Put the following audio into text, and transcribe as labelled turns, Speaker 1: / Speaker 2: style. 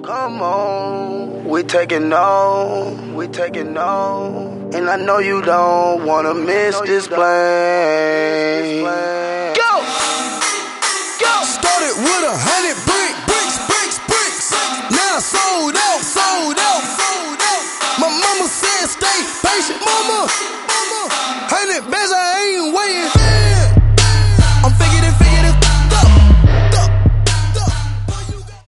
Speaker 1: Come on, we taking on, and I know you don't wanna miss this plane. Go!
Speaker 2: Started with 100 bricks. Now sold out. My mama said stay patient, mama.